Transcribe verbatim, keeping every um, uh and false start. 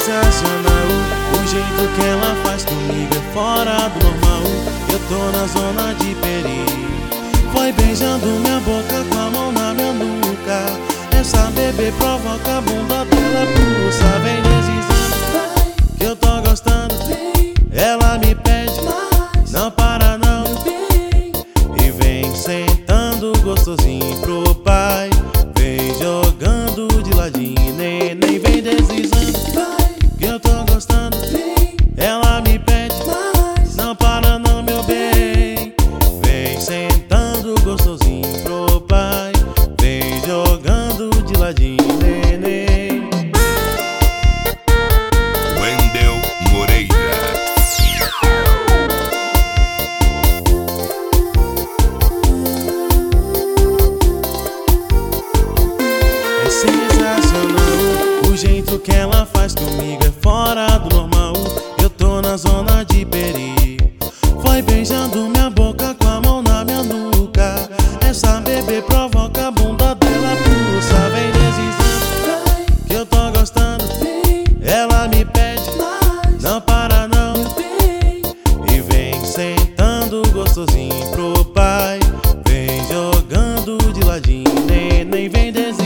sensacional. O jeito que ela faz comigo é fora do normal. Eu tô na zona de perigo. Vai beijando minha boca com a mão na minha nuca. Essa bebê provoca a bunda dela pulsa. Vem deslizando que eu tô gostando. Ela me pede, não para não. E vem sentando gostosinho pro pai. Vem jogando de ladinho, neném. Vem deslizando que eu tô gostando. Ela me pede, não para não, meu bem. Vem sentando gostosinho pro pai. Vem jogando de ladinho, neném. Wendel Moreira. É sensacional. O jeito que ela faz comigo é fora do normal. Eu tô na zona de perigo. Vai beijando minha boca com a mão na minha nuca. Essa bebê provoca a bunda dela pulsa. Vem deslizando que eu tô gostando. Ela me pede, não para não. E vem sentando gostosinho pro pai. Vem jogando de ladinho, neném. Vem deslizando